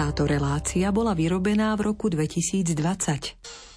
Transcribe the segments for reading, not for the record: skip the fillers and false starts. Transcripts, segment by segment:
Táto relácia bola vyrobená v roku 2020.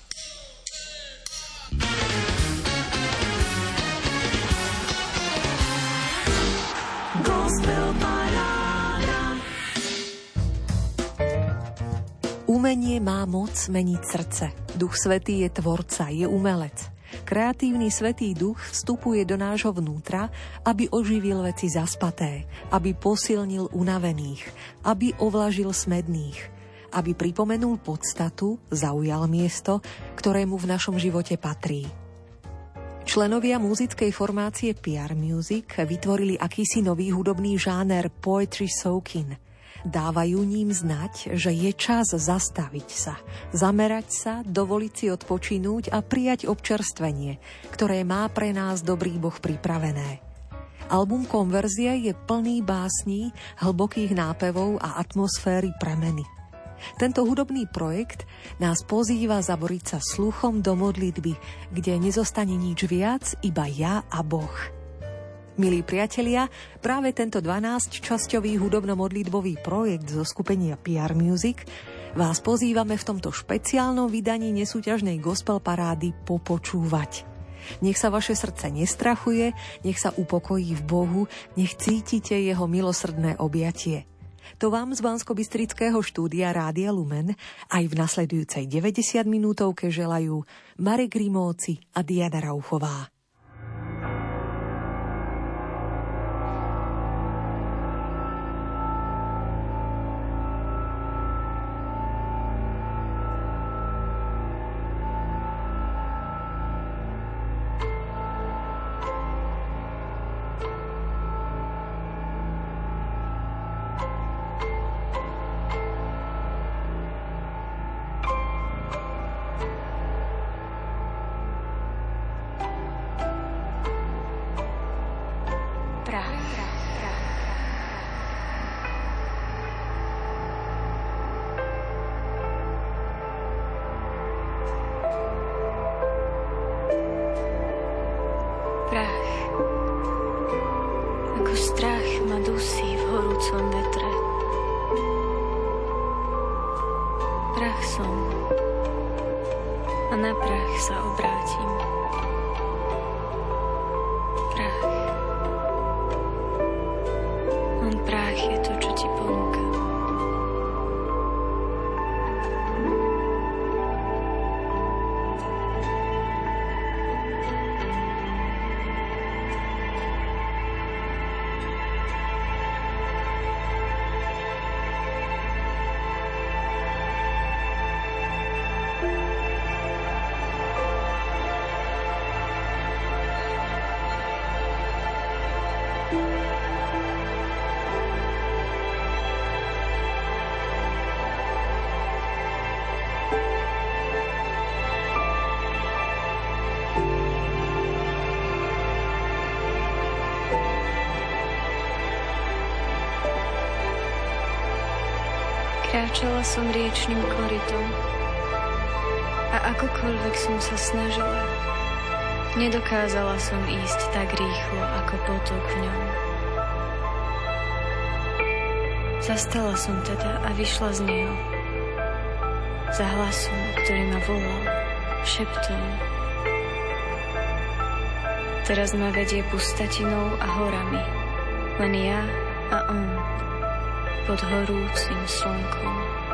Umenie má moc meniť srdce. Duch Svätý je tvorca, je umelec. Kreatívny Svätý Duch vstupuje do nášho vnútra, aby oživil veci zaspaté, aby posilnil unavených, aby ovlažil smedných, aby pripomenul podstatu, zaujal miesto, ktorému v našom živote patrí. Členovia muzickej formácie PR Music vytvorili akýsi nový hudobný žáner Poetry Soaking. Dávajú ním znať, že je čas zastaviť sa, zamerať sa, dovoliť si odpočinúť a prijať občerstvenie, ktoré má pre nás dobrý Boh pripravené. Album Konverzia je plný básní, hlbokých nápevov a atmosféry premeny. Tento hudobný projekt nás pozýva zaboriť sa sluchom do modlitby, kde nezostane nič viac, iba ja a Boh. Milí priatelia, práve tento 12-časťový hudobno-modlitbový projekt zo skupenia PR Music vás pozývame v tomto špeciálnom vydaní nesúťažnej gospel parády popočúvať. Nech sa vaše srdce nestrachuje, nech sa upokojí v Bohu, nech cítite jeho milosrdné objatie. To vám z Banskobystrického štúdia Rádia Lumen aj v nasledujúcej 90 minútovke želajú Marek Rimóci a Diana Rauchová. Kráčala som riečnym korytom a akokoľvek som sa snažila, nedokázala som ísť tak rýchlo ako potok v ňom. Zastala som teda a vyšla z neho. Za hlasom, ktorý ma volal, šeptom. Teraz ma vedie pustatinou a horami, len ja a on, pod horúcim slnkom.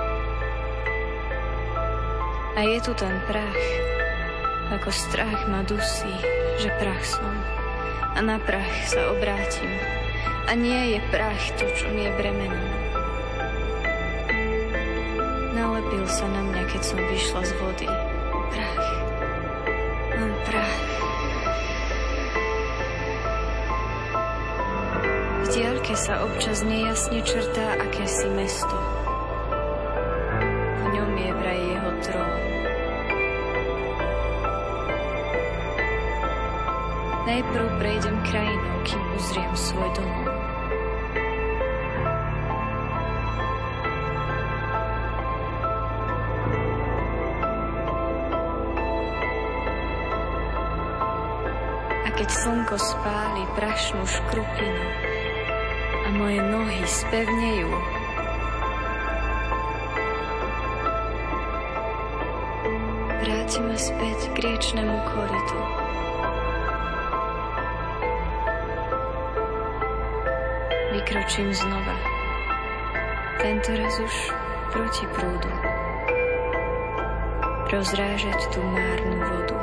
A je tu ten prach, ako strach ma dusí, že prach som, a na prach sa obrátim. A nie je prach to, čo mi je bremenom. Nalepil sa na mňa, keď som vyšla z vody. Prach, len prach. V diaľke sa občas nejasne črtá akési mesto. V ňom je vraj jeho trón. Najprv prejdem krajinou, kým uzriem svoj domov. A keď slnko spáli prašnú škrupinu a moje nohy spevnejú, vráti ma späť k riečnemu korytu. Vykročím znova, tentoraz už proti prúdu, rozrážať tú márnu vodu.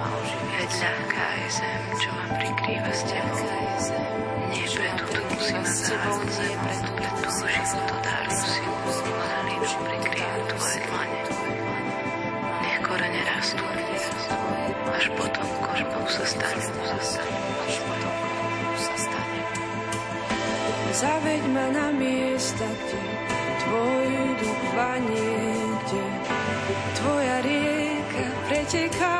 Veď ľahká je zem, čo ma prikrýva s tebou. Nie pre túto musím s tebou nie preto túžim, to dáru si uvalím, prikryjú tvoje dlane. Nech korene rastú, až potom kožbou sa stane. Zaveď ma na miesta, kde tvoj duch vanie, kde tvoja rieka preteká.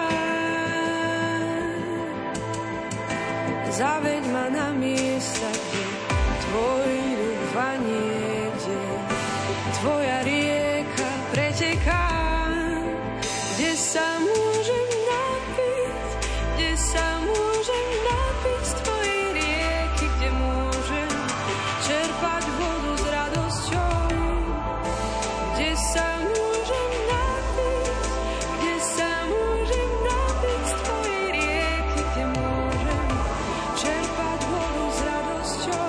Zaveď ma na miesta, kde tvoj duch vanie, kde tvoja rieka preteká. Kde sa môžem napiť, kde sa môžem napiť z tvojej rieky, kde môžem čerpať vodu s radosťou. Kde sa môžem napiť, kde sa môžem napiť z tvojej rieky, kde môžem čerpať vodu s radosťou.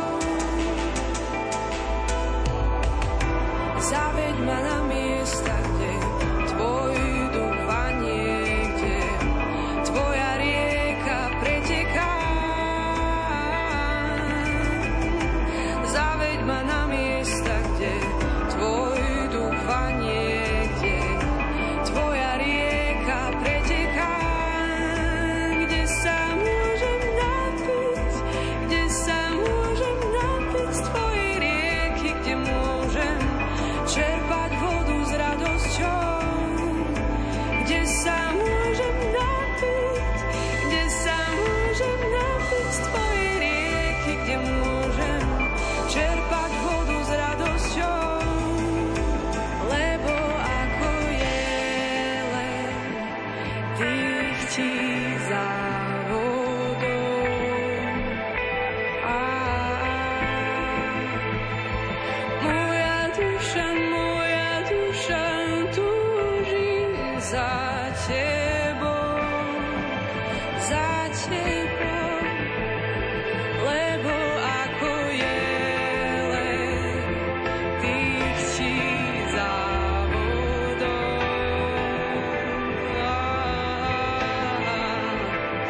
Zaveď ma na miesta, kde tvoj duch vanie, kde tvoja rieka preteká. Zaveď ma na miesta, kde tvoj duch vanie, kde tvoja rieka preteká. Kde sa môžem napiť, kde sa môžem napiť z tvojej rieky, kde môžem čerpať vodu s radosťou. Kde sa môžem napiť, kde sa môžem napiť z tvojej rieky, kde môžem čerpať vodu s radosťou. Lebo ako jelen dýchti za vodou. Moja duša túži za tebou, lebo ako jelen dýchti za vodou.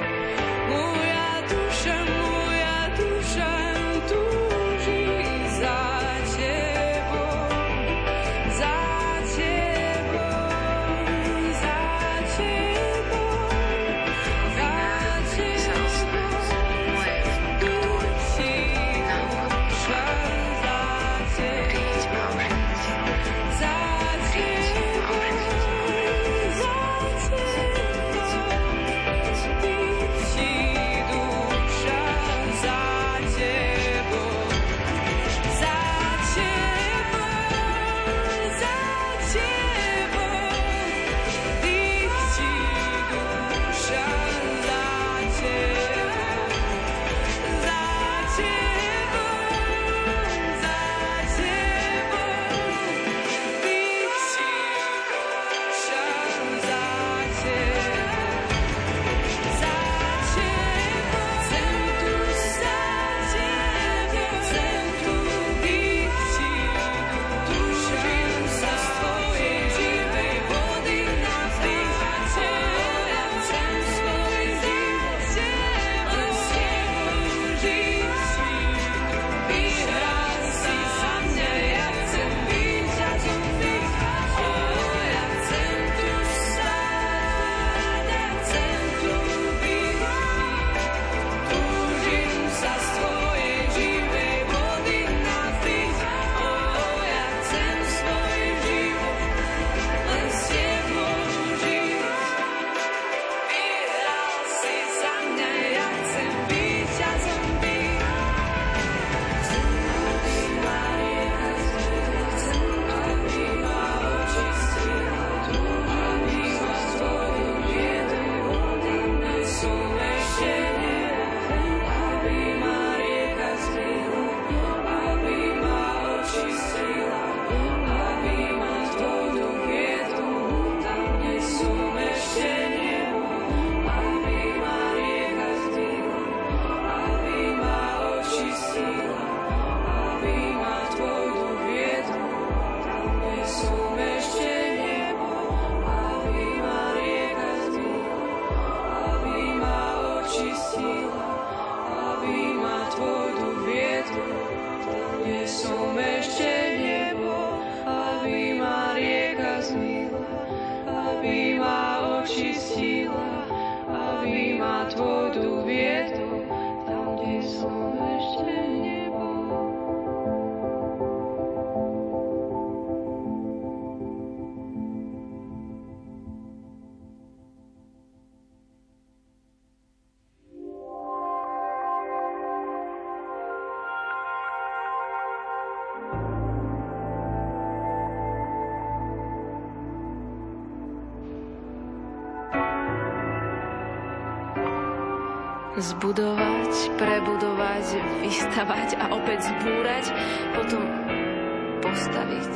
Zbudovať, prebudovať, vystavať a opäť zbúrať, potom postaviť.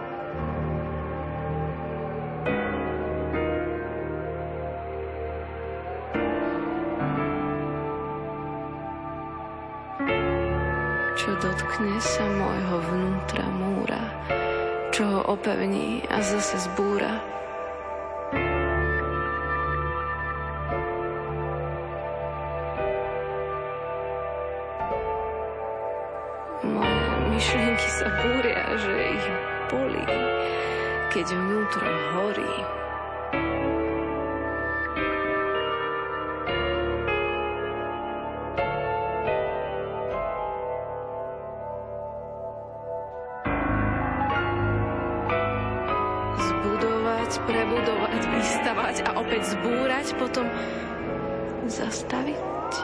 Čo dotkne sa môjho vnútra múra, čo ho opevní a zase zbúra. Myšlienky sa búria, že ich bolí, keď vnútro horí. Zbudovať, prebudovať, vystavať a opäť zbúrať, potom zastaviť.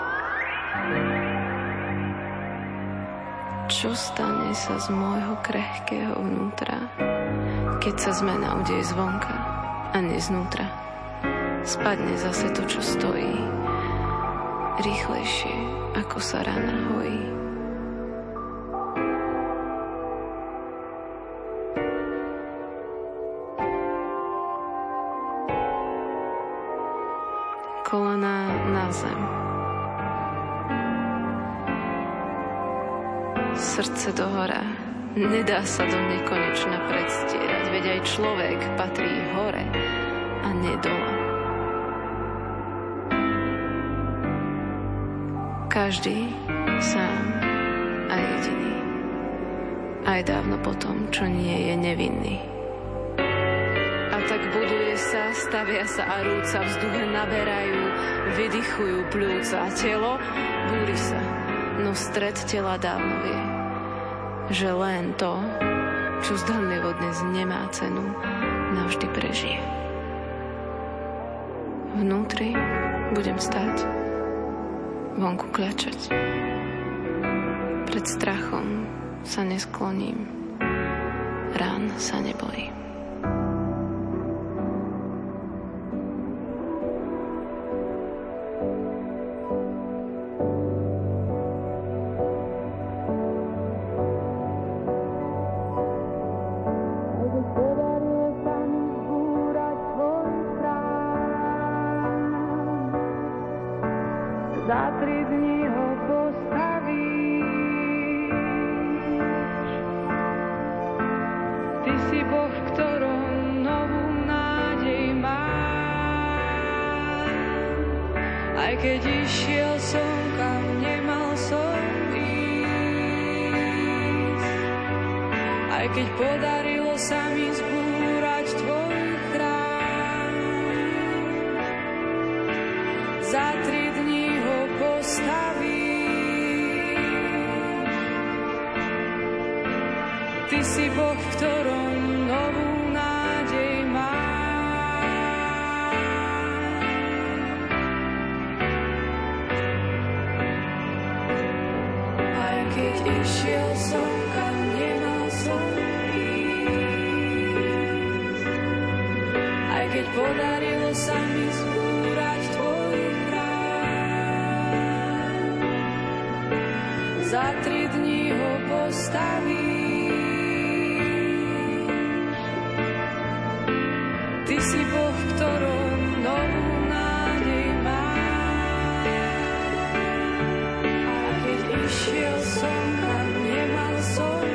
Čo stane sa z môjho krehkého vnútra, keď sa zmena udeje zvonka a nie znútra? Spadne zase to, čo stojí, rýchlejšie, ako sa rana hojí. Kolená na zem. Srdce dohora, nedá sa do nekonečna predstierať, veď aj človek patrí hore a nie dole. Každý sám a jediný, aj dávno potom, čo nie je nevinný. A tak buduje sa, stavia sa a rúca, vzduche naberajú, vydychujú pľúca, telo búri sa, no stred tela dávno vie, že len to, čo zdanlivo dnes nemá cenu, navždy prežije. Vnútri budem stáť, vonku kľačať. Pred strachom sa neskloním, rán sa nebojím. Za 3 dní ho postavíš. Ty si Boh, v ktorom novú nádej mám. Aj keď išiel som, kam nemal som ísť. Aj keď podarilo sa mi zbúrať tvoj chrám. Za 3 dní ho postavíš. Ty si Boh, v ktorom novú nádej mám. Aj keď išiel som, kam nemal som ísť. Aj keď podarilo sa mi zbúrať tvoj chrám. Za 3 dní ho postavíš. Ty si Boh, v ktorom novú nádej mám. A keď išiel som, kam nemal som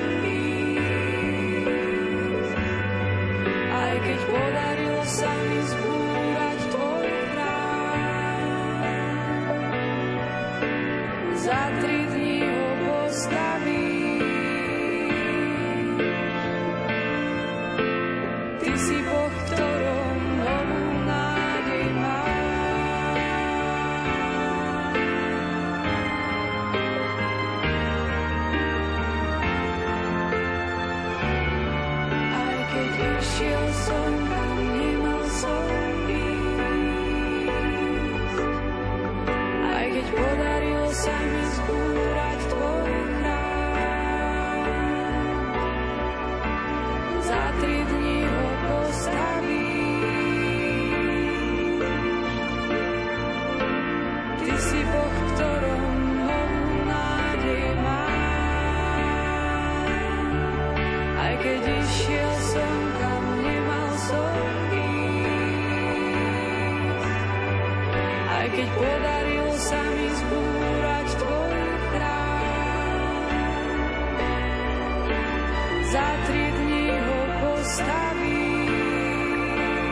ísť. Aj keď podarilo sa mi zbúrať tvoj chrám. Za 3 dní ho postavíš. Ty si Boh, v ktorom novú nádej mám. Aj keď išiel som, kam nemal som ísť. Aj keď podarilo sa mi zbúrať išiel som, kam nemal som ísť. Aj keď podarilo sa mi zbúrať tvoj chrám, za 3 dní ho postavíš.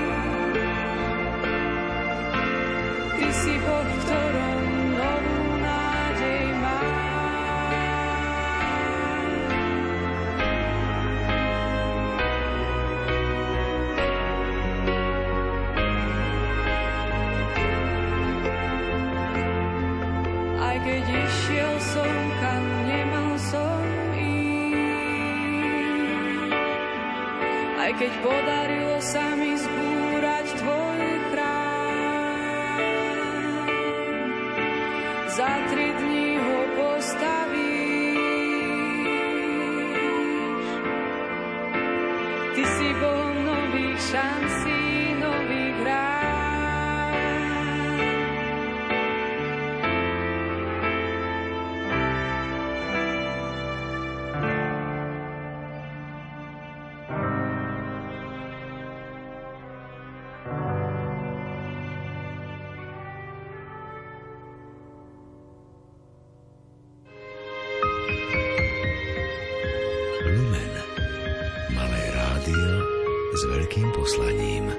Ty si Boh, v ktorom novú nádej mám. Aj keď išiel som, kam nemal som ísť, aj keď podarilo sa mi zbúrať tvoj chrám, za 3 dní ho postavíš. Ty si Bohom nových šancí, nových rád. Lumen. Malé rádio s veľkým poslaním.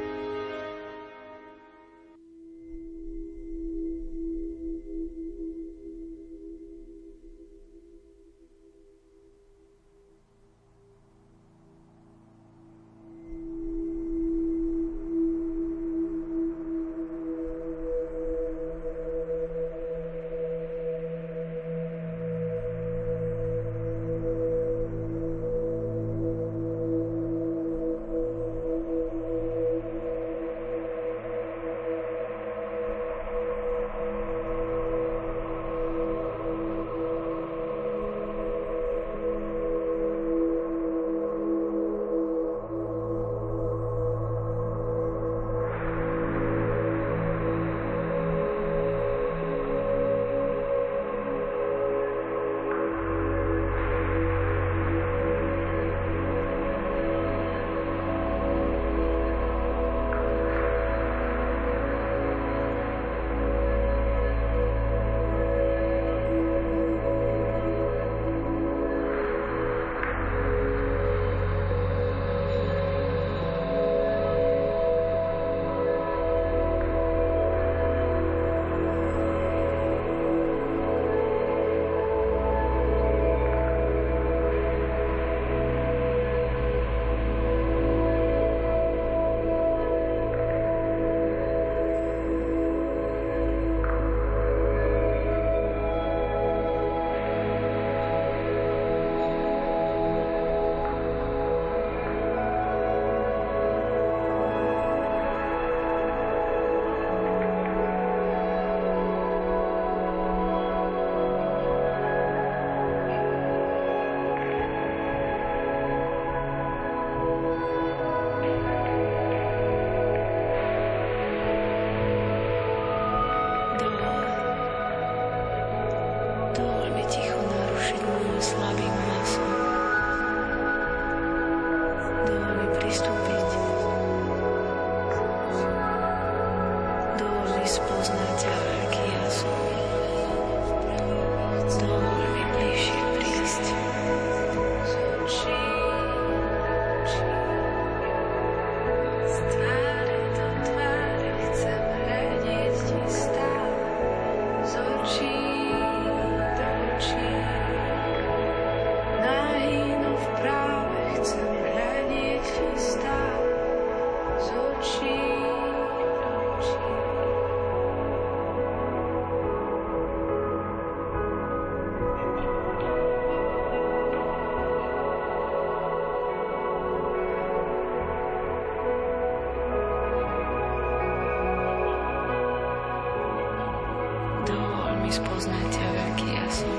mi spoznať ťa, aký ja som.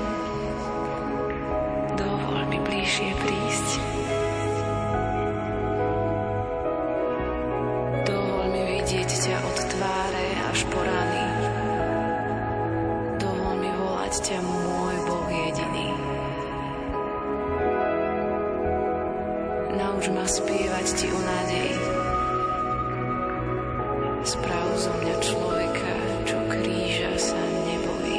Dovol mi bližšie prísť. Dovol mi vidieť ťa od tváre až po rany. Dovol mi volať ťa môj Boh jediný. Nauč ma spievať ti o nádeji. Správ zo mňa človeka, čo kríža sa nebojí.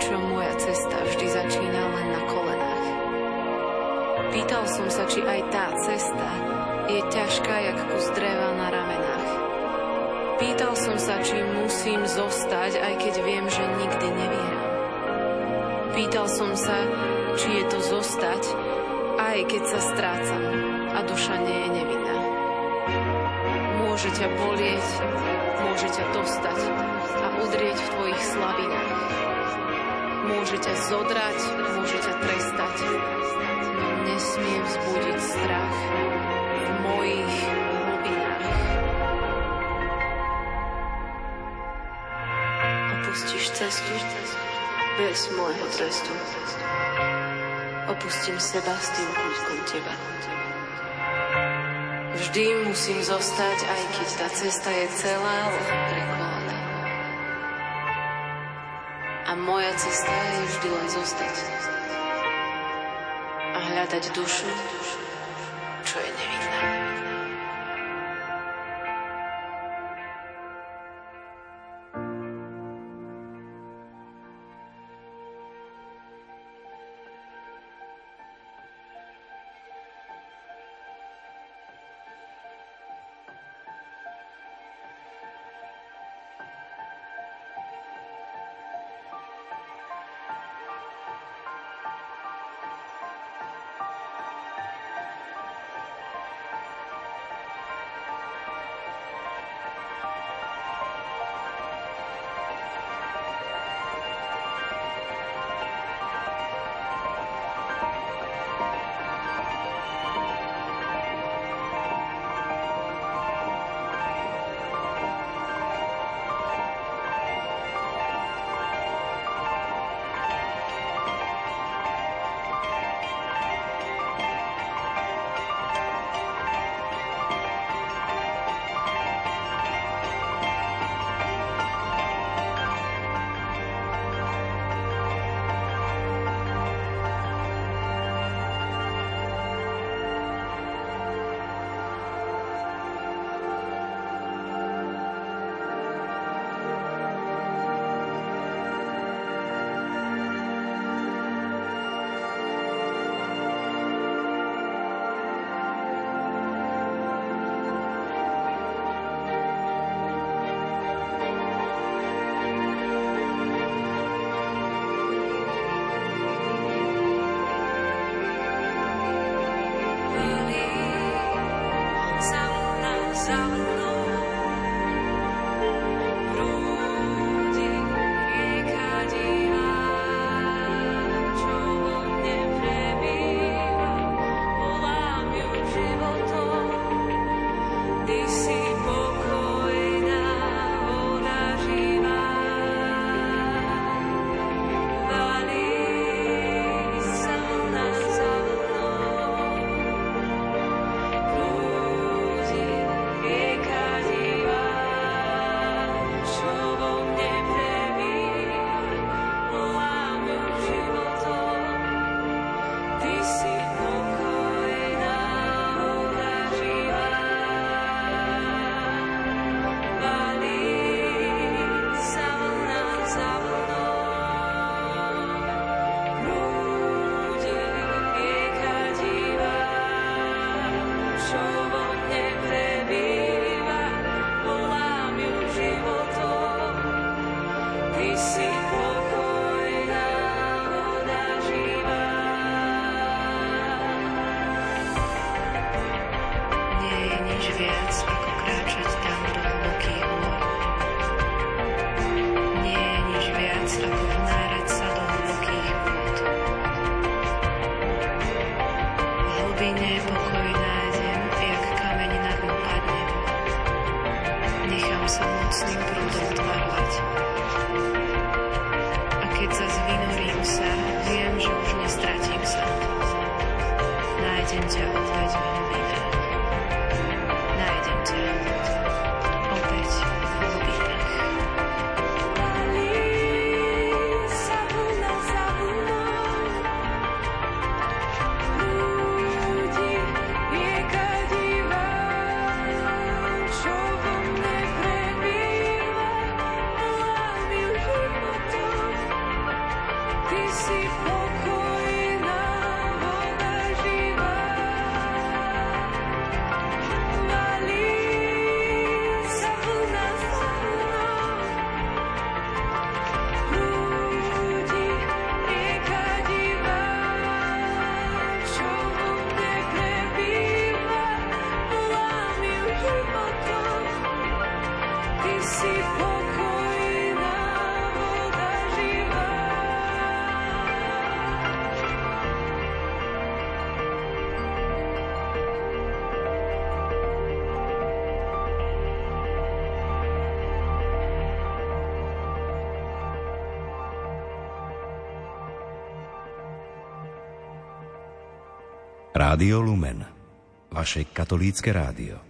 prečo moja cesta vždy začína len na kolenách. Pýtal som sa, či aj tá cesta je ťažká jak kus dreva na ramenách. Pýtal som sa, či musím zostať, aj keď viem, že nikdy nevyhrám. Pýtal som sa, či je to zostať, aj keď sa strácam a duša nie je nevinná. Môže ťa bolieť, môže ťa dostať a udrieť v tvojich slabinách. Môže ťa zodrať, môže ťa trestať, no nesmie vzbudiť strach v mojich hlbinách. Opustíš cestu bez môjho trestu. Opustím seba s tým kúskom teba. Vždy musím zostať, aj keď tá cesta je celá len prekonaná. A moja cesta je vždy len zostať a hľadať dušu, čo je nevinná. Rádio Lumen, vaše katolícke rádio.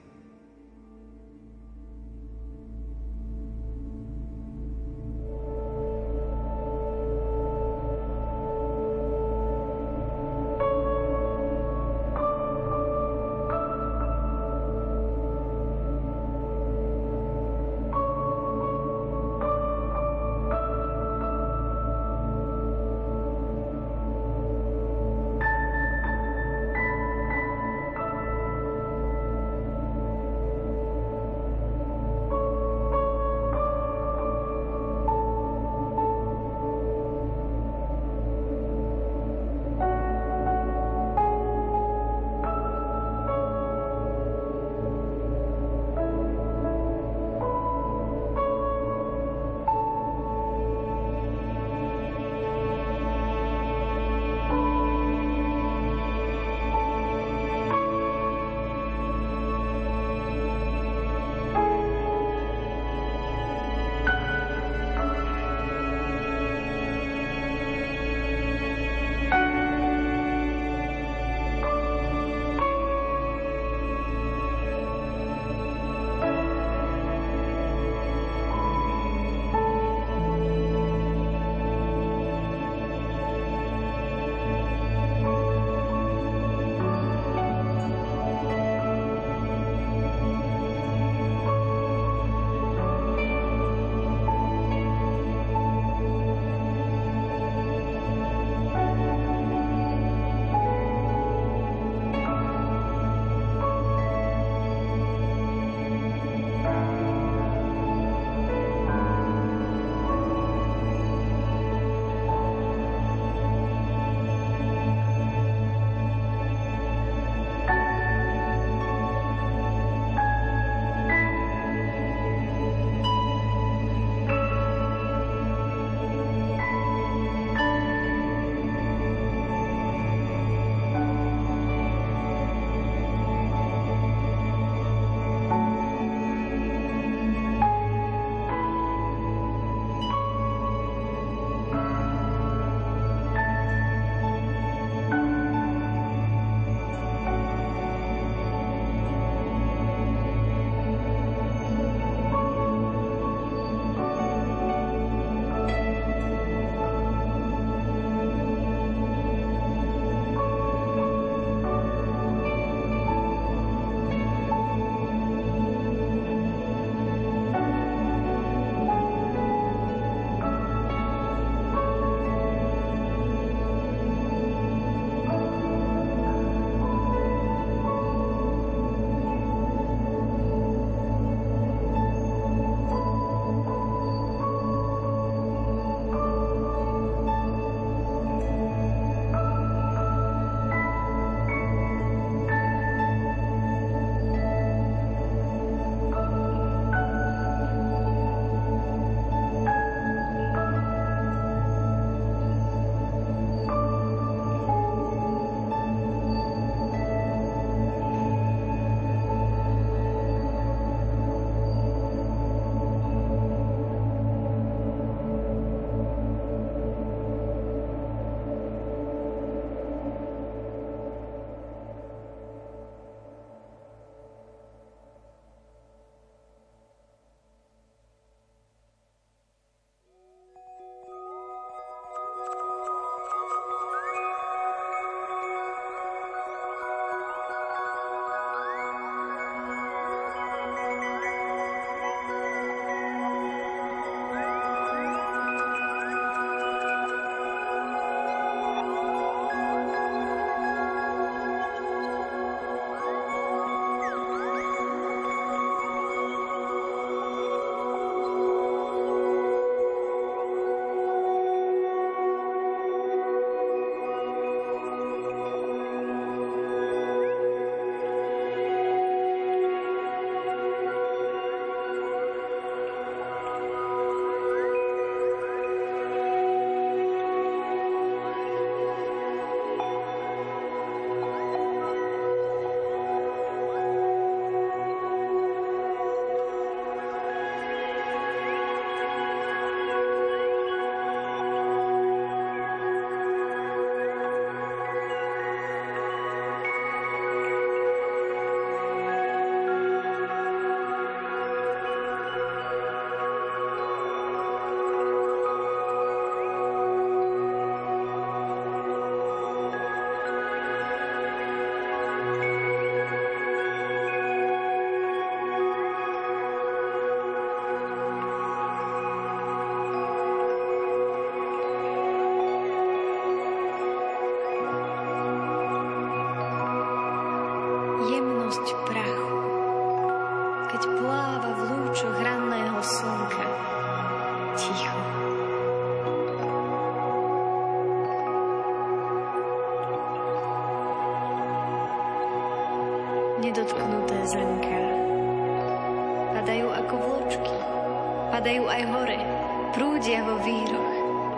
nedotknuté zrnká. Padajú ako vločky, padajú aj hore, prúdia vo víroch.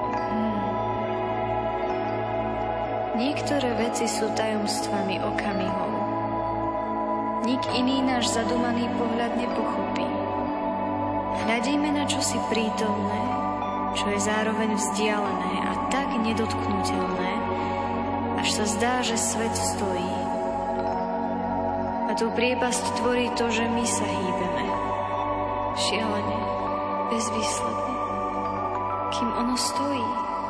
Niektoré veci sú tajomstvami okamihov. Nik iný náš zadumaný pohľad nepochopí. Hľadíme na čosi prítomné, čo je zároveň vzdialené a tak nedotknutelné, až sa zdá, že svet stojí. A tú priepasť tvorí to, že my sa hýbeme. Šialene, bezvýsledne, kým ono stojí.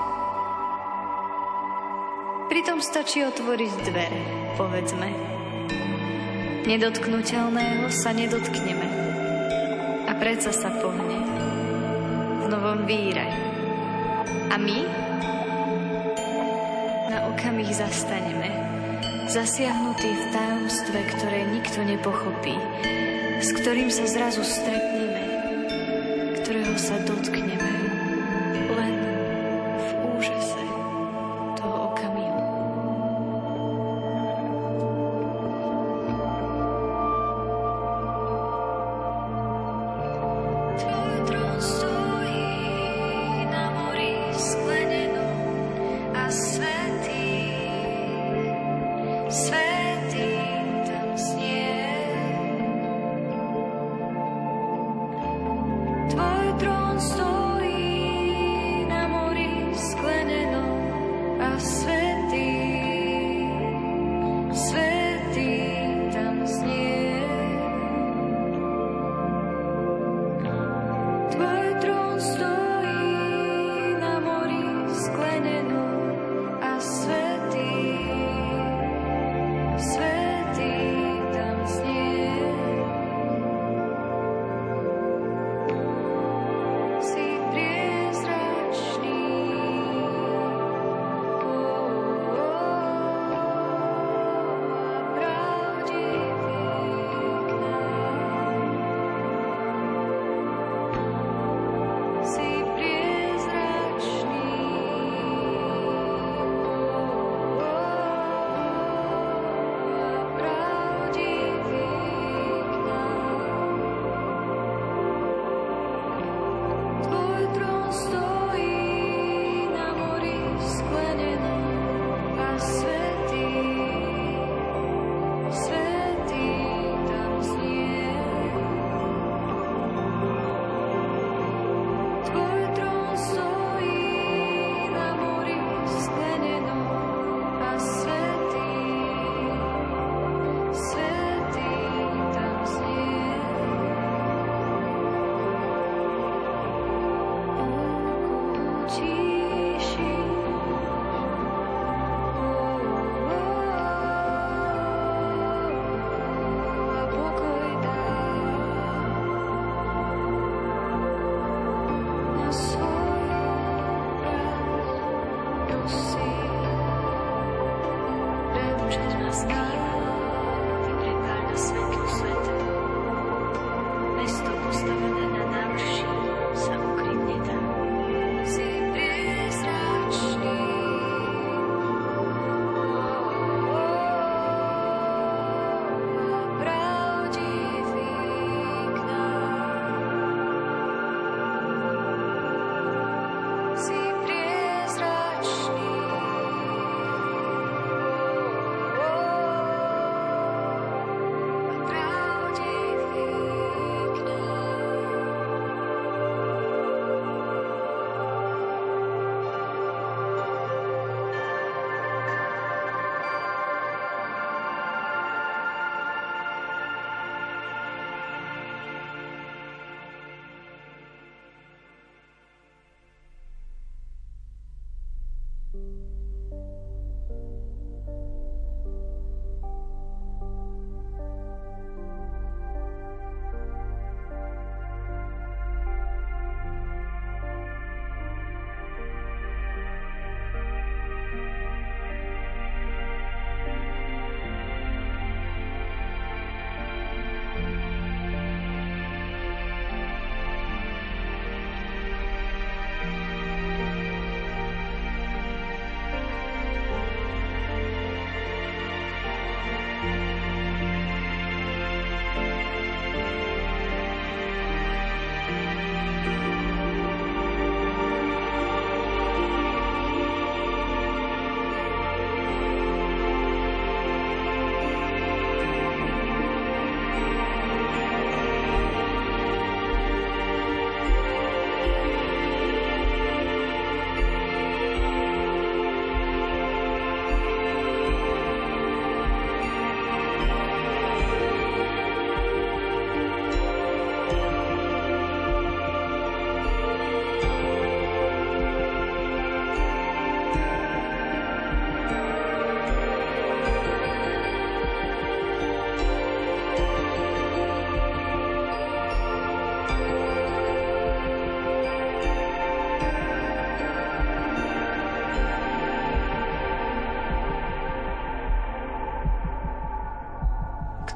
Pritom stačí otvoriť dvere, povedzme. Nedotknutelného sa nedotkneme. A predsa sa pohne. V novom víre. A my? Na okamih zastaneme. Zasiahnutí v tajomstve, ktoré nikto nepochopí. S ktorým sa zrazu stretneme. Ktorého sa dotkneme. Len v úžase toho okamihu.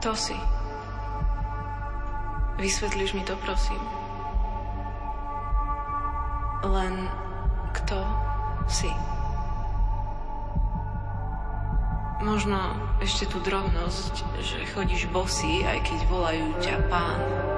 Kto si? Vysvetlíš mi to, prosím? Len kto si? Možno ešte tú drobnosť, že chodíš bosý, aj keď volajú ťa pán.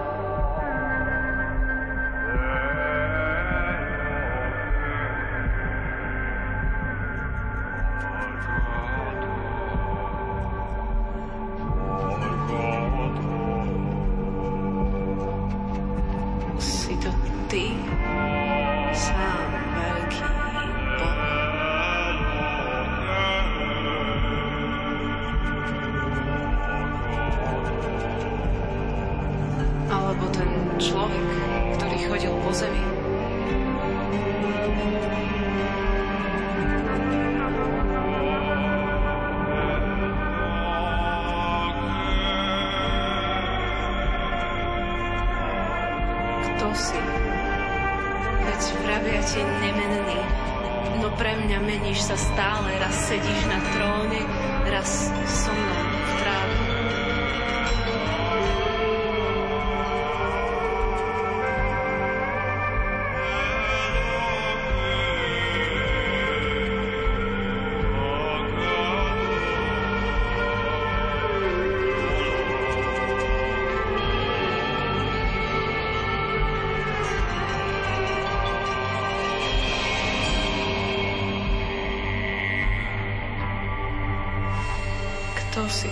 Kto si?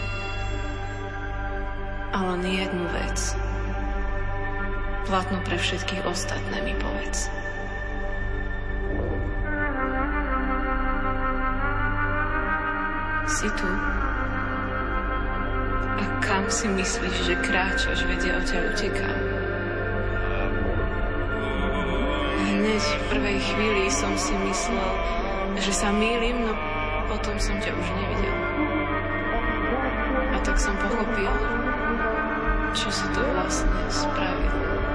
A len jednu vec. Platnú pre všetkých ostatné mi povedz. Si tu? A kam si myslíš, že kráčaš, veď ja od ťa utekám? Hneď v prvej chvíli som si myslel, že sa mýlim, no potom som ťa už nevidel. A tak som pochopil, čo si to vlastne spravil.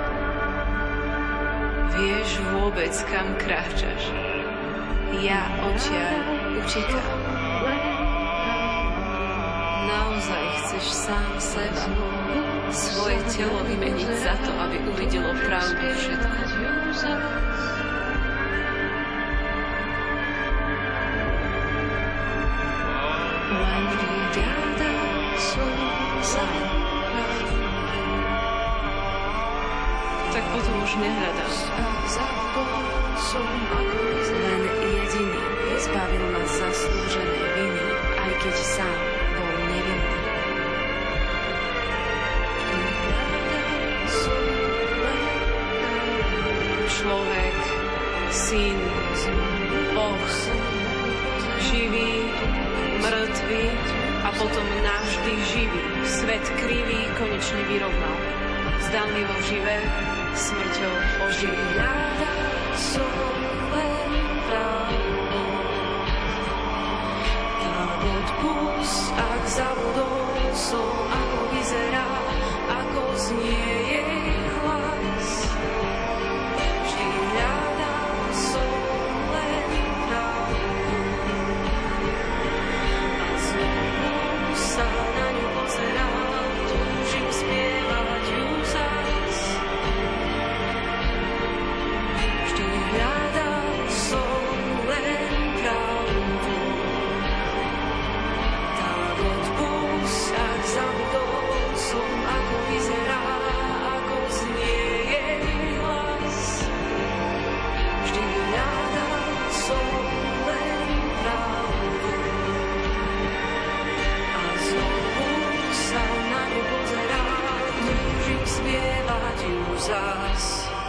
Vieš vôbec, kam kráčaš? Ja odtiaľ utekám. Naozaj chceš sám seba, svoje telo vymeniť za to, aby uvidelo pravdu všetko. Tak potom už nehľadám. Len jediný zbavil ma zaslúženej viny, aj keď sám bol nevinný. Človek, syn, Boh, živý, mŕtvý a potom navždy živý. Svet krivý konečne vyrovnal. Zdanlivo živé, smrťou oživí. Odpust, ak zabudol som, ako vyzerá, ako znie jej hlas. Vždy hľadám som len pravdu a znovu sa na ňu pozerám, túžim spievať ju zas. Vždy hľadám som len pravdu. Tak zabudol som, ako vyzerá, ako znie jej hlas. Vždy hľadal som len pravdu a znovu sa na ňu pozerám, túžim spievať ju zas.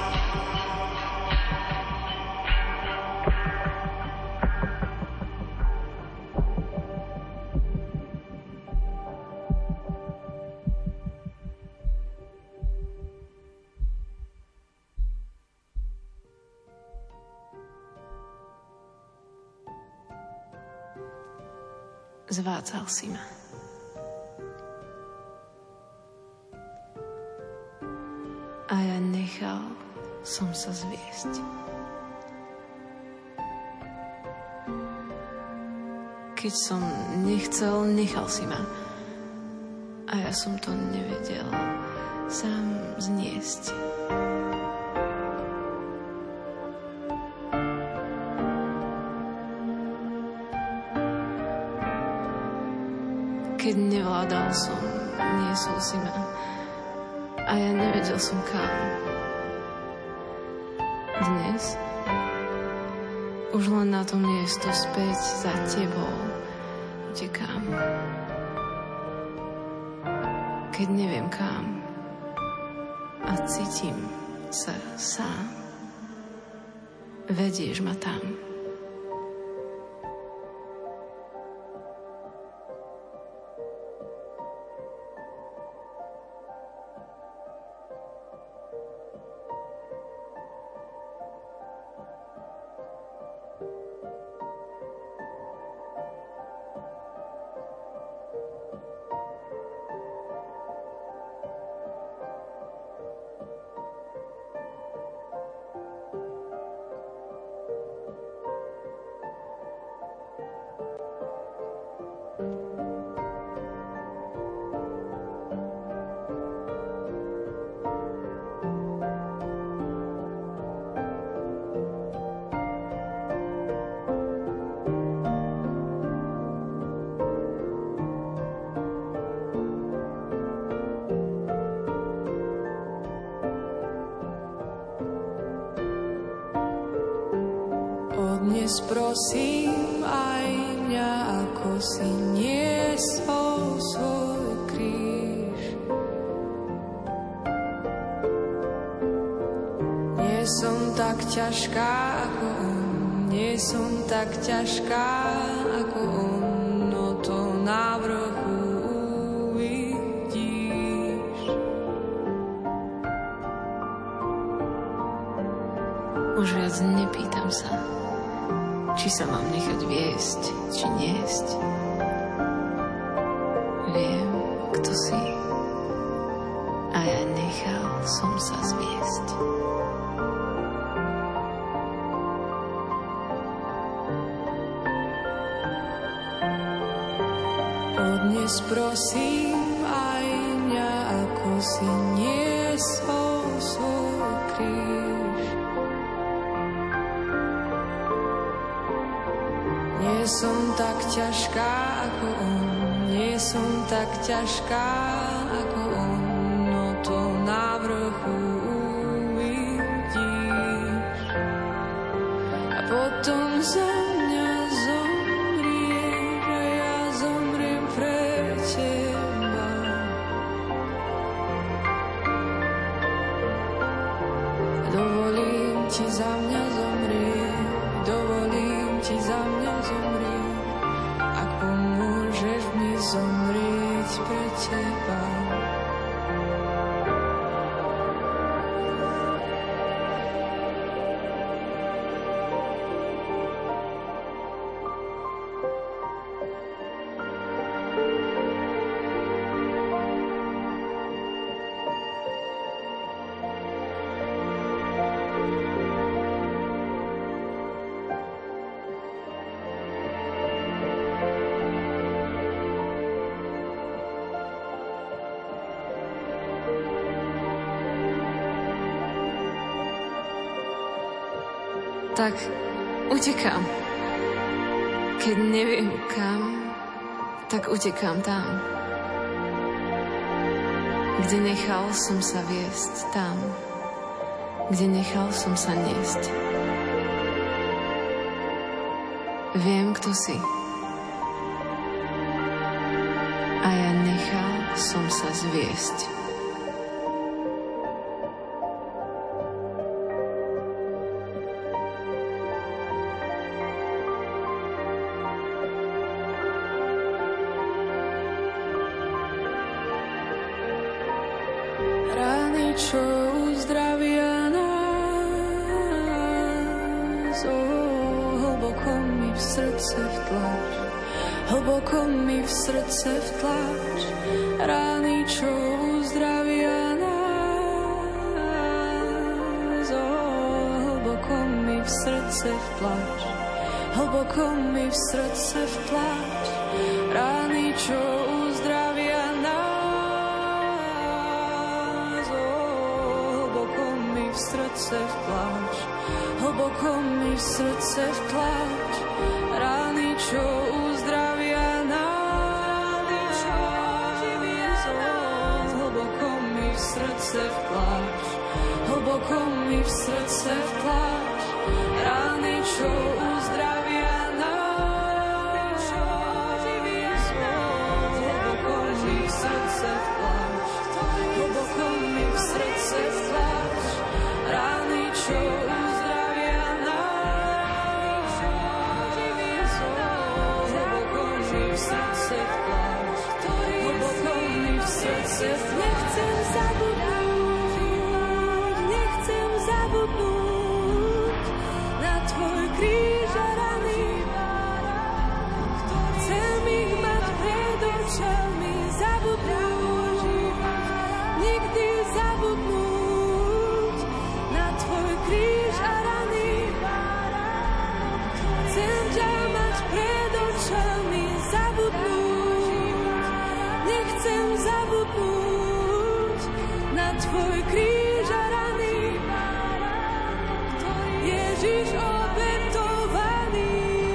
Zvádzal si ma. A ja nechal som sa zviesť. Keď som nechcel, nechal si ma. a ja som to nevedel sám zniesť. Keď nevládal som, niesol si ma a ja nevedel som kam. Dnes už len na to miesto späť za tebou utekám. Keď neviem kam a cítim sa sám, vedieš ma tam. Dnes prosím aj mňa, ako si niesol svoj kríž. Nie som tak ťažká ako on, nie som tak ťažká ako on, no to na vrchu uvidíš. Už viac nepýtam sa, či sa mám nechať viesť, či niesť. Viem, kto si, a ja nechal som sa zviesť. Dnes prosím aj mňa, ako si niesol svoj kríž. Nie som tak ťažká ako on, nie som tak ťažká ako on, no to na vrchu uvidíš. A potom za mňa zomrieš a ja zomriem pre teba. Dovolím ti za mňa zomrieť, dovolím ti za mňa zomrieť, ak pomôžeš mi zomrieť pre teba. Tak utekám. Keď neviem kam, tak utekám tam. Kde nechal som sa viesť, tam. Kde nechal som sa niesť. Viem, kto si. A ja nechal som sa zviesť. Čo uzdravia nás, hlboko mi v srdce vtlač, hlboko mi v srdce vtlač, rány, čo uzdravia nás, hlboko mi v srdce vtlač, hlboko mi v srdce vtlač, rány, čo uzdravia nás. v srdce vtláč, hlboko mi v srdce vtláč, rány, čo uzdravia nás. Hlboko mi v srdce vtláč, hlboko mi v srdce vtláč, rány, čo uzdravia nás. Hlboko mi v srdce vtláč, hlboko mi v srdce vtláč, rány, čo uzdravia nás. Hlboko mi v srdce vtláč, hlboko mi v srdce vtláč. Nechcem zabudnúť na tvoj kríž a rany. Chcem ich mať pred očami, zabudnúť, nikdy zabudnúť na tvoj kríž a rany. Chcem ťa mať pred očami, zabudnúť, nechcem zabudnúť na tvoj kríž a rany. Ježiš obetovaný,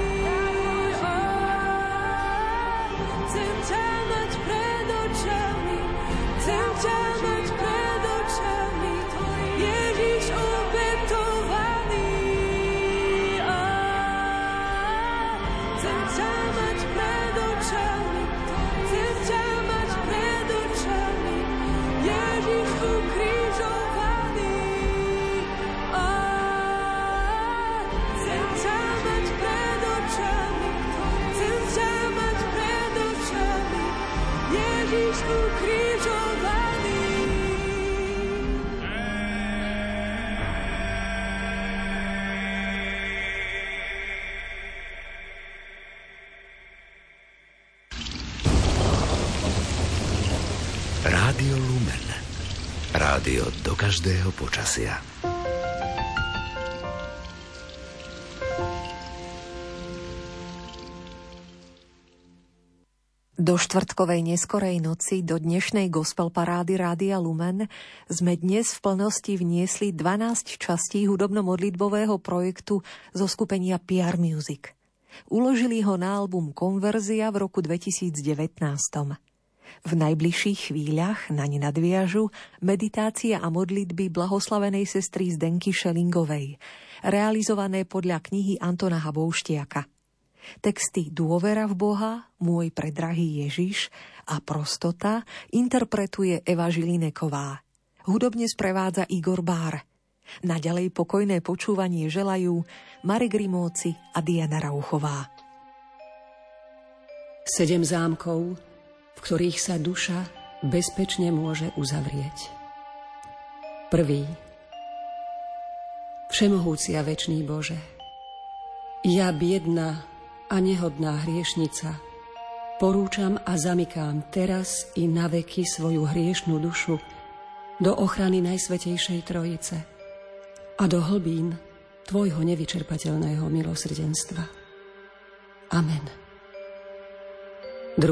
chcem ťa mať pred očami, chcem ťa mať pred očami, Ježiš obetovaný, chcem ťa mať pred očami, chcem ťa mať pred očami, Ježiš ukrižovaný. Chcem ťa mať pred očami, chcem ťa mať pred očami, Ježiš ukrižovaný. Rádio Lumen. Rádio do každého počasia. Do štvrtkovej neskorej noci do dnešnej gospel parády Rádia Lumen sme dnes v plnosti vniesli 12 častí hudobno-modlitbového projektu zo skupenia PR Music. Uložili ho na album Konverzia v roku 2019. V najbližších chvíľach na ne nadviažu meditácia a modlitby blahoslavenej sestry Zdenky Šelingovej, realizované podľa knihy Antona Habouštiaka. Texty Dôvera v Boha, Môj predrahý Ježiš a Prostota interpretuje Eva Žilineková. Hudobne sprevádza Igor Bár. Naďalej pokojné počúvanie želajú Marek Rimóci a Diana Rauchová. 7 zámkov, v ktorých sa duša bezpečne môže uzavrieť. 1. Všemohúci a večný Bože, ja biedna a nehodná hriešnica, porúčam a zamykám teraz i na veky svoju hriešnú dušu do ochrany Najsvätejšej Trojice a do hlbín Tvojho nevyčerpateľného milosrdenstva. Amen. 2.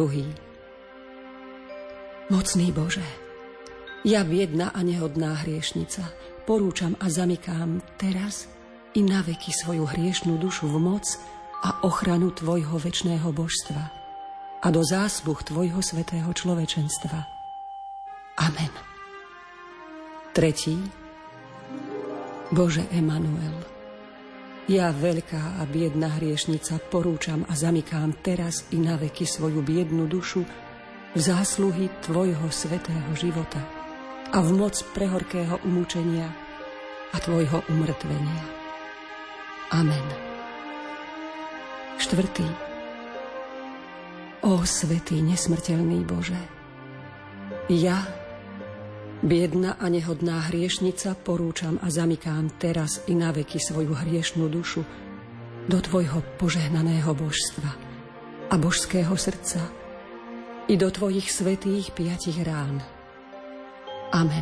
Mocný Bože, ja biedna a nehodná hriešnica, porúčam a zamykám teraz i na veky svoju hriešnú dušu v moc a ochranu Tvojho večného božstva a do zásluh Tvojho svätého človečenstva. Amen. 3. Bože Emanuel, ja veľká a biedna hriešnica porúčam a zamykám teraz i na veky svoju biednu dušu v zásluhy Tvojho svätého života a v moc prehorkého umúčenia a Tvojho umrtvenia. Amen. 4. Ó svätý nesmrteľný Bože, ja, biedna a nehodná hriešnica, porúčam a zamykám teraz i na veky svoju hriešnú dušu do Tvojho požehnaného božstva a božského srdca i do Tvojich svätých 5 rán. Amen.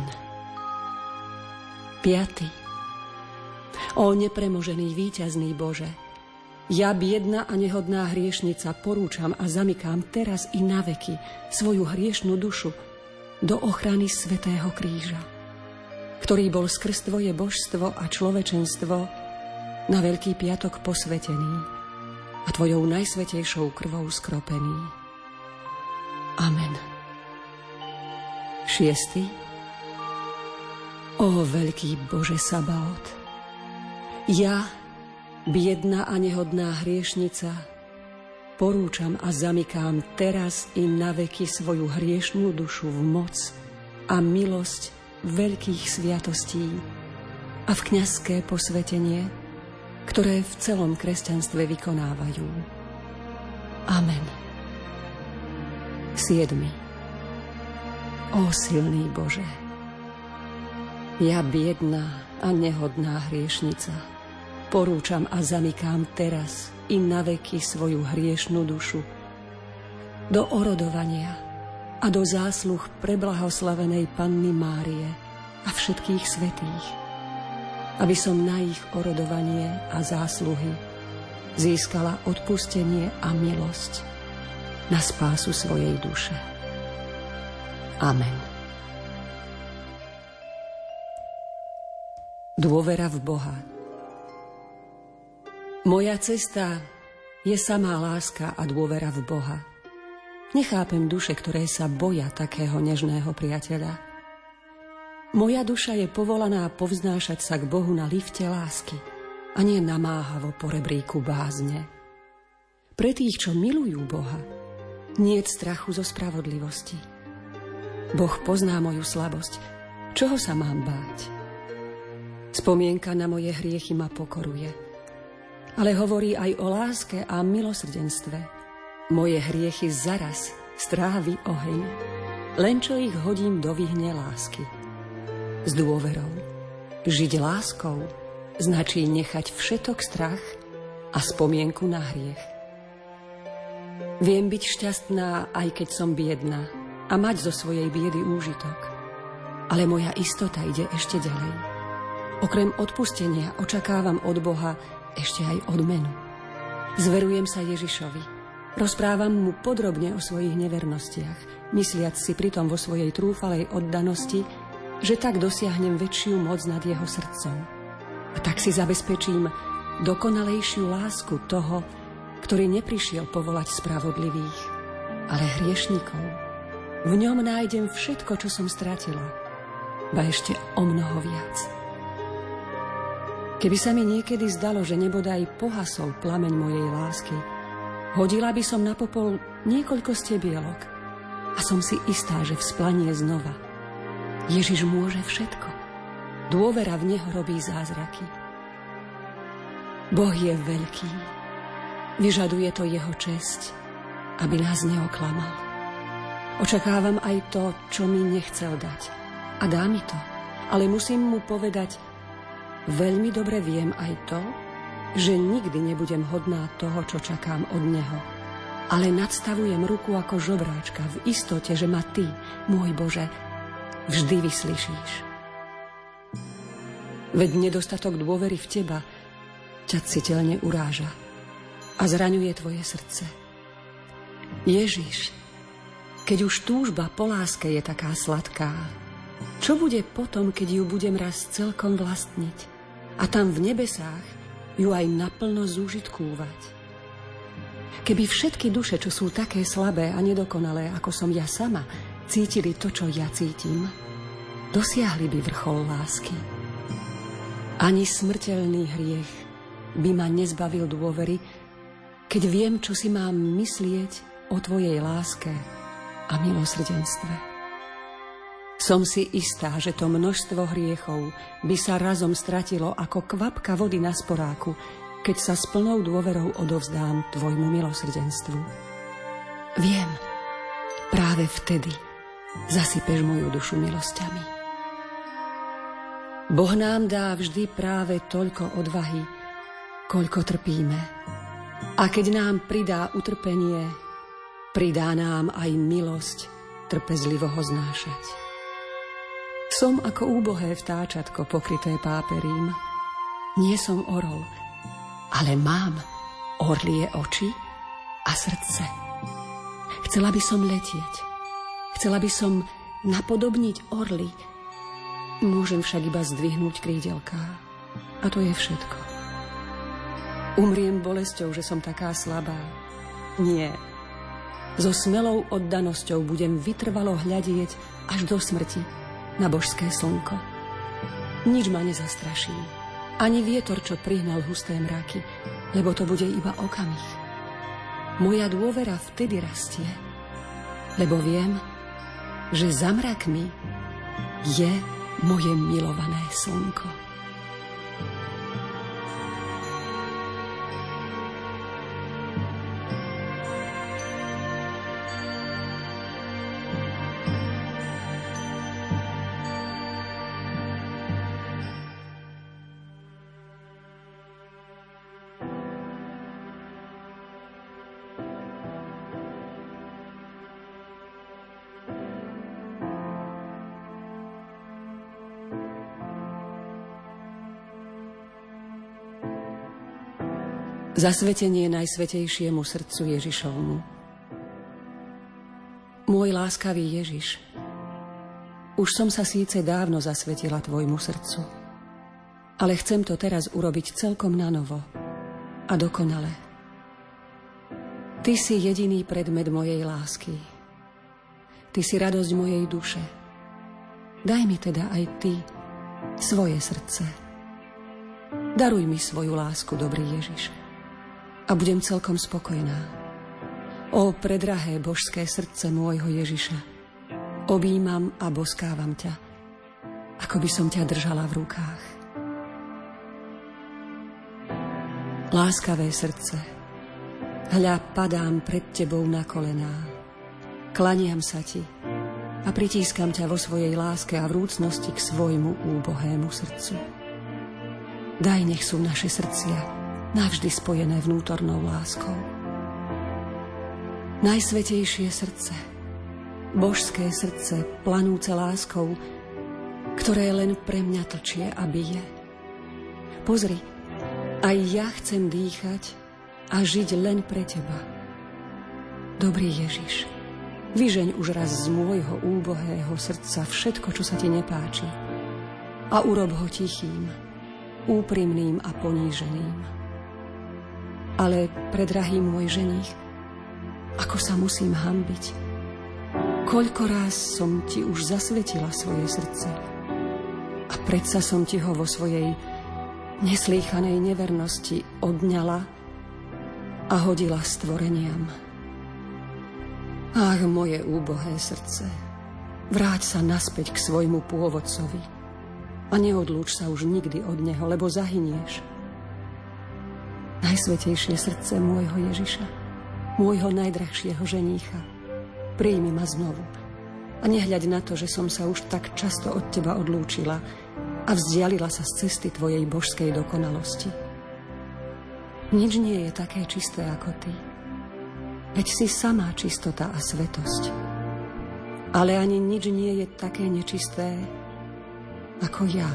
5. Ó nepremožený víťazný Bože, ja, biedna a nehodná hriešnica, porúčam a zamykám teraz i na veky svoju hriešnú dušu do ochrany svätého kríža ktorý bol skrz tvoje božstvo a človečenstvo na Veľký piatok posvetený a tvojou najsvätejšou krvou skropený. Amen. 6. Ó veľký Bože Sabaot, ja, biedna a nehodná hriešnica, porúčam a zamykám teraz i naveky svoju hriešnú dušu v moc a milosť veľkých sviatostí a v kňazské posvetenie, ktoré v celom kresťanstve vykonávajú. Amen. 7. Ó silný Bože, ja biedná a nehodná hriešnica, porúčam a zamykám teraz i naveky svoju hriešnú dušu do orodovania a do zásluh preblahoslavenej Panny Márie a všetkých svätých, aby som na ich orodovanie a zásluhy získala odpustenie a milosť na spásu svojej duše. Amen. Dôvera v Boha. Moja cesta je samá láska a dôvera v Boha. Nechápem duše, ktoré sa boja takého nežného priateľa. Moja duša je povolaná povznášať sa k Bohu na lifte lásky a nie namáhavo po rebríku bázne. Pre tých, čo milujú Boha, niet strachu zo spravodlivosti. Boh pozná moju slabosť. Čoho sa mám báť? Spomienka na moje hriechy ma pokoruje, ale hovorí aj o láske a milosrdenstve. Moje hriechy zaraz strávi oheň, len čo ich hodím do vyhne lásky. S dôverou. Žiť láskou značí nechať všetok strach a spomienku na hriech. Viem byť šťastná, aj keď som biedna, a mať zo svojej biedy úžitok. Ale moja istota ide ešte ďalej. Okrem odpustenia očakávam od Boha ešte aj odmenu. Zverujem sa Ježišovi. Rozprávam mu podrobne o svojich nevernostiach, mysliac si pritom vo svojej trúfalej oddanosti, že tak dosiahnem väčšiu moc nad jeho srdcom. A tak si zabezpečím dokonalejšiu lásku toho, ktorý neprišiel povolať spravodlivých, ale hriešnikov. V ňom nájdem všetko, čo som stratila, ba ešte o mnoho viac. Keby sa mi niekedy zdalo, že nebodaj pohasol plameň mojej lásky, hodila by som na popol niekoľko stebielok a som si istá, že vzplanie znova. Ježiš môže všetko. Dôvera v neho robí zázraky. Boh je veľký. Vyžaduje to jeho česť, aby nás neoklamal. Očakávam aj to, čo mi nechcel dať. A dá mi to. Ale musím mu povedať, veľmi dobre viem aj to, že nikdy nebudem hodná toho, čo čakám od neho. Ale nadstavujem ruku ako žobráčka v istote, že ma ty, môj Bože, vždy vyslyšíš. Veď nedostatok dôvery v teba ťa citeľne uráža a zraňuje tvoje srdce. Ježiš, keď už túžba po láske je taká sladká, čo bude potom, keď ju budem raz celkom vlastniť a tam v nebesách ju aj naplno zúžitkúvať? Keby všetky duše, čo sú také slabé a nedokonalé, ako som ja sama, cítili to, čo ja cítim, dosiahli by vrchol lásky. Ani smrteľný hriech by ma nezbavil dôvery, keď viem, čo si mám myslieť o tvojej láske a milosrdenstve. Som si istá, že to množstvo hriechov by sa razom stratilo ako kvapka vody na sporáku, keď sa s plnou dôverou odovzdám tvojmu milosrdenstvu. Viem, práve vtedy zasypeš moju dušu milosťami. Boh nám dá vždy práve toľko odvahy, koľko trpíme. A keď nám pridá utrpenie, pridá nám aj milosť trpezlivo ho znášať. Som ako úbohé vtáčatko pokryté páperím. Nie som orol, ale mám orlie oči a srdce. Chcela by som letieť. Chcela by som napodobniť orly, Môžem však iba zdvihnúť krídelká. A to je všetko. Umriem bolesťou, že som taká slabá. Nie. So smelou oddanosťou budem vytrvalo hľadieť až do smrti na božské slnko. Nič ma nezastraší. Ani vietor, čo prihnal husté mraky, lebo to bude iba okamih. Moja dôvera vtedy rastie, lebo viem, že za mrakmi je moje milované slnko. Zasvetenie najsvetejšiemu srdcu Ježišovmu. Môj láskavý Ježiš, už som sa síce dávno zasvetila tvojmu srdcu, ale chcem to teraz urobiť celkom nanovo a dokonale. Ty si jediný predmet mojej lásky. Ty si radosť mojej duše. Daj mi teda aj ty svoje srdce. Daruj mi svoju lásku, dobrý Ježiš. A budem celkom spokojná. Ó predrahé božské srdce môjho Ježiša, objímam a boskávam ťa, ako by som ťa držala v rukách. Láskavé srdce, hľa padám pred tebou na kolená, klaniam sa ti a pritískam ťa vo svojej láske a vrúcnosti k svojmu úbohému srdcu. Daj, nech sú naše srdcia navždy spojené vnútornou láskou. Najsvetejšie srdce, božské srdce, planúce láskou, ktoré len pre mňa tlčie a bije. Pozri, aj ja chcem dýchať a žiť len pre teba. Dobrý Ježiš, vyžeň už raz z môjho úbohého srdca všetko, čo sa ti nepáči, a urob ho tichým, úprimným a poníženým. Ale, predrahý môj ženích, ako sa musím hanbiť. Koľko ráz som ti už zasvetila svoje srdce a predsa som ti ho vo svojej neslýchanej nevernosti odňala a hodila stvoreniam. Ach, moje úbohé srdce, vráť sa naspäť k svojmu pôvodcovi a neodlúč sa už nikdy od neho, lebo zahynieš. Najsvetejšie srdce môjho Ježiša, môjho najdrahšieho ženícha, príjmi ma znovu a nehľaď na to, že som sa už tak často od teba odlúčila a vzdialila sa z cesty tvojej božskej dokonalosti. Nič nie je také čisté ako ty, veď si samá čistota a svetosť. Ale ani nič nie je také nečisté ako ja.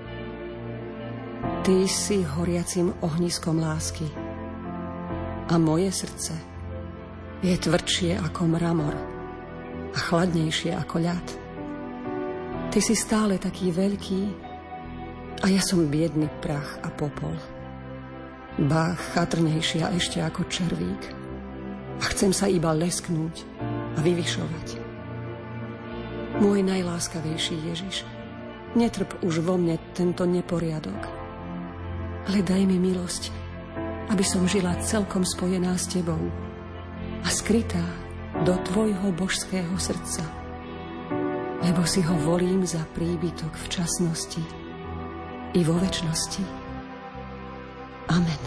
Ty si horiacim ohniskom lásky a moje srdce je tvrdšie ako mramor a chladnejšie ako ľad. Ty si stále taký veľký a ja som biedný prach a popol. Ba chatrnejšia ešte ako červík a chcem sa iba lesknúť a vyvyšovať. Môj najláskavejší Ježiš, netrp už vo mne tento neporiadok, ale daj mi milosť, aby som žila celkom spojená s tebou a skrytá do tvojho božského srdca, lebo si ho volím za príbytok v časnosti i vo večnosti. Amen.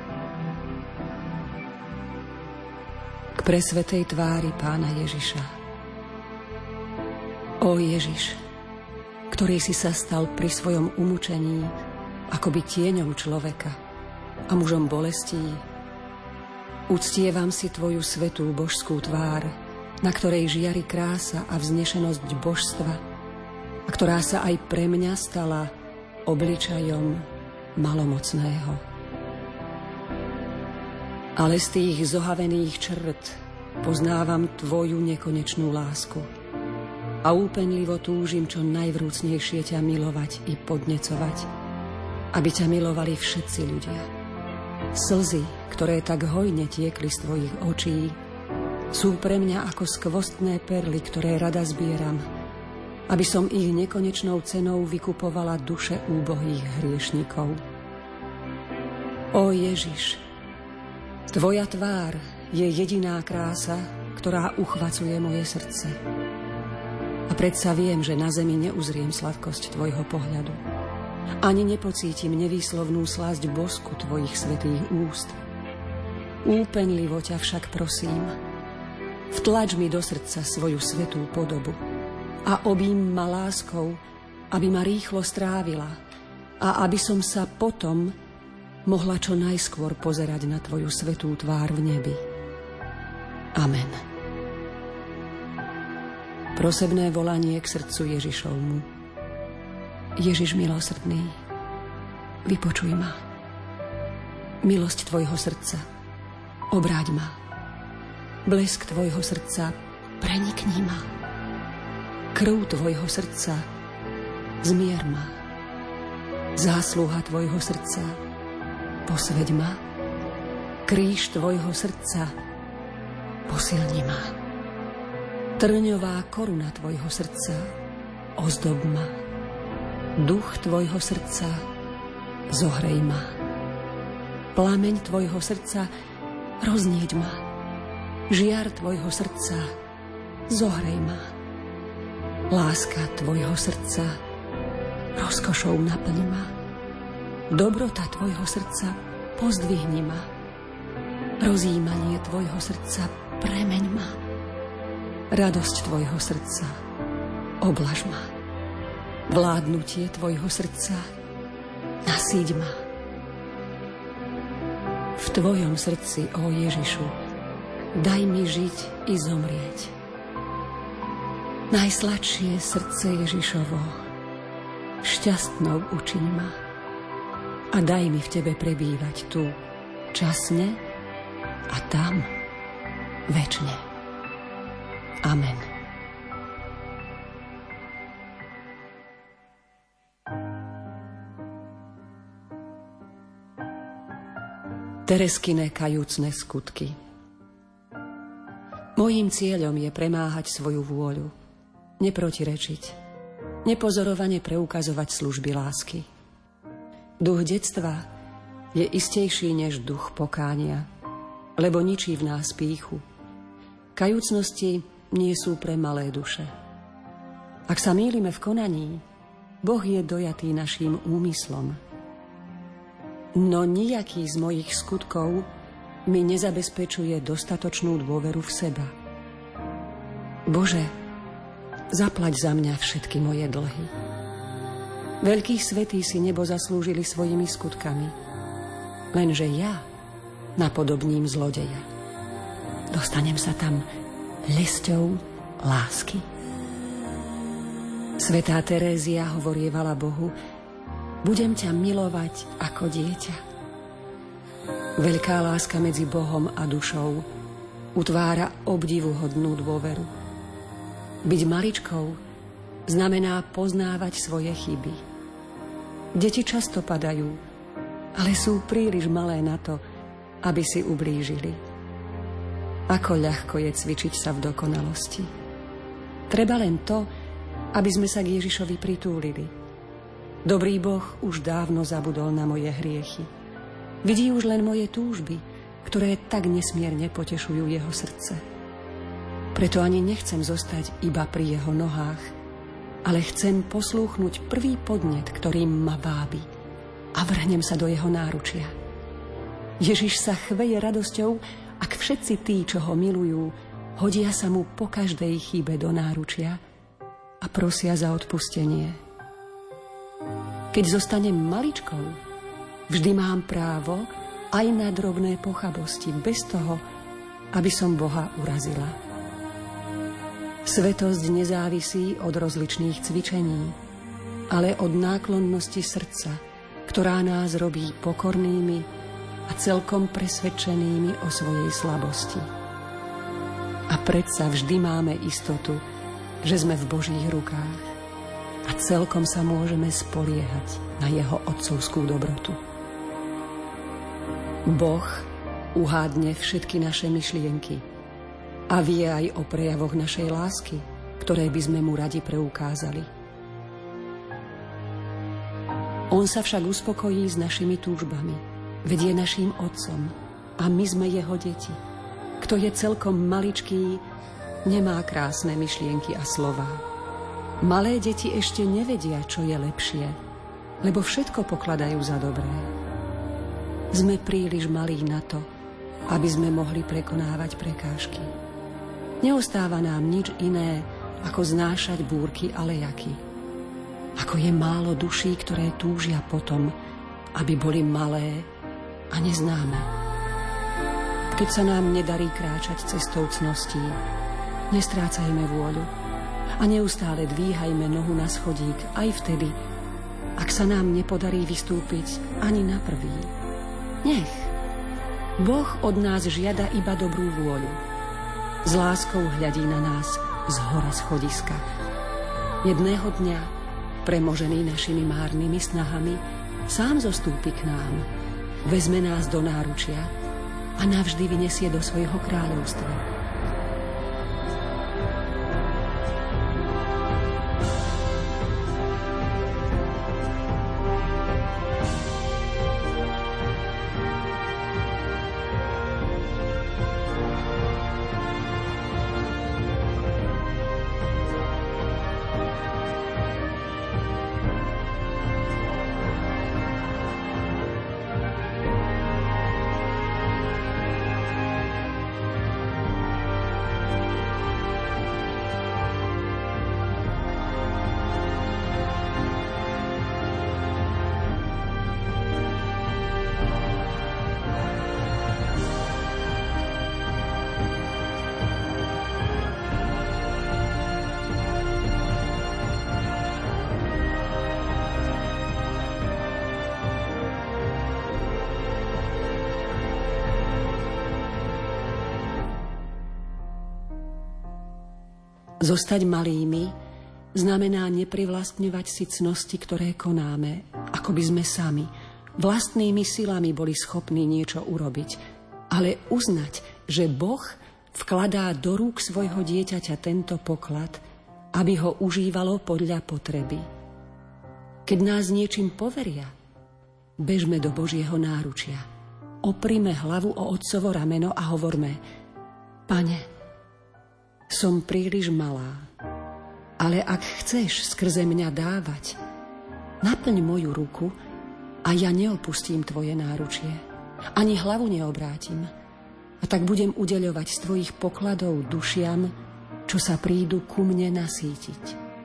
K presvetej tvári Pána Ježiša. Ó Ježiš, ktorý si sa stal pri svojom umúčení akoby tieňom človeka a mužom bolestí, uctievam si tvoju svetú božskú tvár, na ktorej žiari krása a vznešenosť božstva a ktorá sa aj pre mňa stala obličajom malomocného. Ale z tých zohavených črt poznávam tvoju nekonečnú lásku a úpenlivo túžim čo najvrúcnejšie ťa milovať i podnecovať, aby ťa milovali všetci ľudia. Slzy, ktoré tak hojne tiekli z tvojich očí, sú pre mňa ako skvostné perly, ktoré rada zbieram, aby som ich nekonečnou cenou vykupovala duše úbohých hriešnikov. Ó Ježiš, tvoja tvár je jediná krása, ktorá uchvacuje moje srdce. A predsa viem, že na zemi neuzriem sladkosť tvojho pohľadu. Ani nepocítim nevýslovnú slasť bosku tvojich svätých úst. Úpenlivo ťa však prosím, vtlač mi do srdca svoju svätú podobu a objím ma láskou, aby ma rýchlo strávila a aby som sa potom mohla čo najskôr pozerať na tvoju svätú tvár v nebi. Amen. Prosebné volanie k srdcu Ježišovmu. Ježiš milosrdný, vypočuj ma. Milosť tvojho srdca, obráť ma. Blesk tvojho srdca, prenikni ma. Krv tvojho srdca, zmier ma. Zásluha tvojho srdca, posveď ma. Kríž tvojho srdca, posilni ma. Trňová koruna tvojho srdca, ozdob ma. Duch tvojho srdca, zohrej ma. Plameň tvojho srdca, roznieť ma. Žiar tvojho srdca, zohrej ma. Láska tvojho srdca, rozkošou naplň ma. Dobrota tvojho srdca, pozdvihni ma. Rozjímanie tvojho srdca, premeň ma. Radosť tvojho srdca, oblaž ma. Vládnutie tvojho srdca, nasýď ma. V tvojom srdci, ó Ježišu, daj mi žiť i zomrieť. Najsladšie srdce Ježišovo, šťastnou učiň ma a daj mi v tebe prebývať tu časne a tam večne. Amen. Tereskine kajúcne skutky. Mojím cieľom je premáhať svoju vôľu, neprotirečiť, nepozorovane preukazovať služby lásky. Duch detstva je istejší než duch pokánia, lebo ničí v nás pýchu. Kajúcnosti nie sú pre malé duše. Ak sa mýlime v konaní, Boh je dojatý naším úmyslom. No nijaký z mojich skutkov mi nezabezpečuje dostatočnú dôveru v seba. Bože, zaplať za mňa všetky moje dlhy. Veľkí svätí si nebo zaslúžili svojimi skutkami, lenže ja napodobním zlodeja. Dostanem sa tam lesťou lásky. Svätá Terézia hovorievala Bohu: budem ťa milovať ako dieťa. Veľká láska medzi Bohom a dušou utvára obdivuhodnú dôveru. Byť maličkou znamená poznávať svoje chyby. Deti často padajú, ale sú príliš malé na to, aby si ublížili. Ako ľahko je cvičiť sa v dokonalosti. Treba len to, aby sme sa k Ježišovi pritúlili. Dobrý Boh už dávno zabudol na moje hriechy. Vidí už len moje túžby, ktoré tak nesmierne potešujú jeho srdce. Preto ani nechcem zostať iba pri jeho nohách, ale chcem poslúchnuť prvý podnet, ktorým ma vábi, a vrhnem sa do jeho náručia. Ježiš sa chveje radosťou, ak všetci tí, čo ho milujú, hodia sa mu po každej chybe do náručia a prosia za odpustenie. Keď zostanem maličkou, vždy mám právo aj na drobné pochabosti, bez toho, aby som Boha urazila. Svetosť nezávisí od rozličných cvičení, ale od náklonnosti srdca, ktorá nás robí pokornými a celkom presvedčenými o svojej slabosti. A predsa vždy máme istotu, že sme v Božích rukách a celkom sa môžeme spoliehať na jeho otcovskú dobrotu. Boh uhádne všetky naše myšlienky a vie aj o prejavoch našej lásky, ktoré by sme mu radi preukázali. On sa však uspokojí s našimi túžbami, veď je naším otcom a my sme jeho deti. Kto je celkom maličký, nemá krásne myšlienky a slová. Malé deti ešte nevedia, čo je lepšie, lebo všetko pokladajú za dobré. Sme príliš malí na to, aby sme mohli prekonávať prekážky. Neostáva nám nič iné, ako znášať búrky a lejaky. Ako je málo duší, ktoré túžia potom, aby boli malé a neznáme. Keď sa nám nedarí kráčať cestou cností, nestrácajme vôľu a neustále dvíhajme nohu na schodík aj vtedy, ak sa nám nepodarí vystúpiť ani na prvý. Nech. Boh od nás žiada iba dobrú vôľu. S láskou hľadí na nás z hora schodiska. Jedného dňa, premožený našimi márnymi snahami, sám zostúpi k nám, vezme nás do náručia a navždy vyniesie do svojho kráľovstva. Zostať malými znamená neprivlastňovať si cnosti, ktoré konáme, ako by sme sami, vlastnými silami boli schopní niečo urobiť, ale uznať, že Boh vkladá do rúk svojho dieťaťa tento poklad, aby ho užívalo podľa potreby. Keď nás niečím poveria, bežme do Božieho náručia, oprime hlavu o otcovo rameno a hovorme: Pane, som príliš malá, ale ak chceš skrze mňa dávať, naplň moju ruku a ja neopustím tvoje náručie, ani hlavu neobrátim. A tak budem udeľovať z tvojich pokladov dušiam, čo sa prídu ku mne nasýtiť.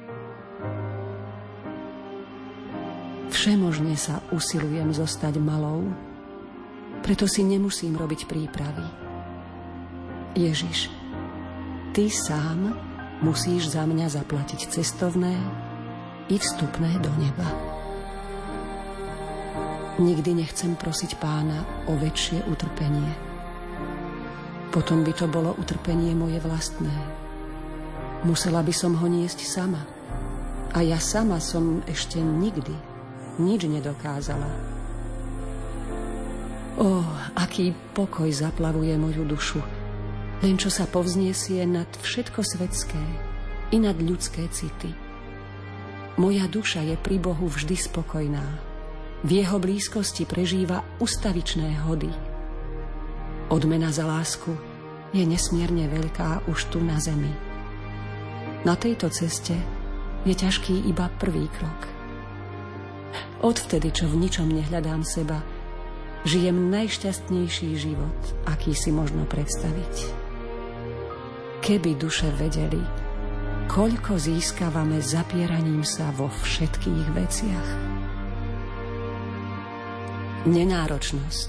Všemožne sa usilujem zostať malou, preto si nemusím robiť prípravy. Ježiš, ty sám musíš za mňa zaplatiť cestovné i vstupné do neba. Nikdy nechcem prosiť Pána o väčšie utrpenie. Potom by to bolo utrpenie moje vlastné. Musela by som ho niesť sama. A ja sama som ešte nikdy nič nedokázala. Aký pokoj zaplavuje moju dušu, len čo sa povzniesie nad všetko svetské i nad ľudské city. Moja duša je pri Bohu vždy spokojná. V jeho blízkosti prežíva ustavičné hody. Odmena za lásku je nesmierne veľká už tu na zemi. Na tejto ceste je ťažký iba prvý krok. Odvtedy, čo v ničom nehľadám seba, žijem najšťastnejší život, aký si možno predstaviť. Keby duše vedeli, koľko získavame zapieraním sa vo všetkých veciach. Nenáročnosť.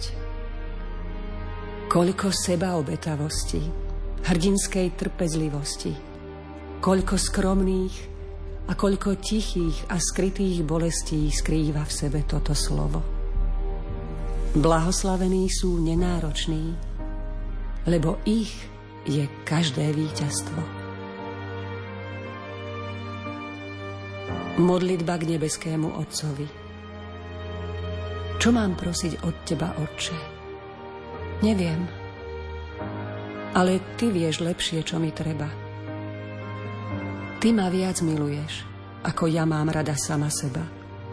Koľko sebaobetavosti, hrdinskej trpezlivosti, koľko skromných a koľko tichých a skrytých bolestí skrýva v sebe toto slovo. Blahoslavení sú nenároční, lebo ich je každé víťazstvo. Modlitba k nebeskému Otcovi. Čo mám prosiť od teba, Otče? Neviem. Ale ty vieš lepšie, čo mi treba. Ty ma viac miluješ, ako ja mám rada sama seba.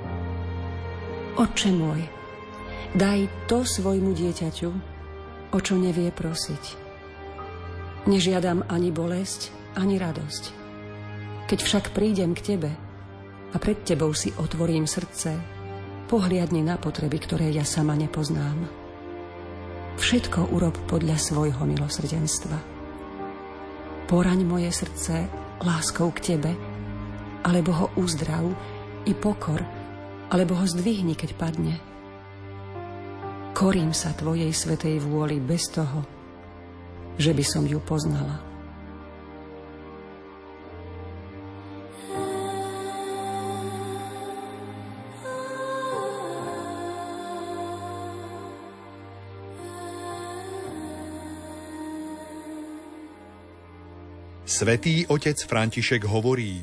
Otče môj, daj to svojmu dieťaťu, o čo nevie prosiť. Nežiadam ani bolesť, ani radosť. Keď však prídem k tebe a pred tebou si otvorím srdce, pohliadni na potreby, ktoré ja sama nepoznám. Všetko urob podľa svojho milosrdenstva. Poraň moje srdce láskou k tebe, alebo ho uzdrav i pokor, alebo ho zdvihni, keď padne. Korím sa tvojej svätej vôli bez toho, že by som ju poznala. Svätý otec František hovorí: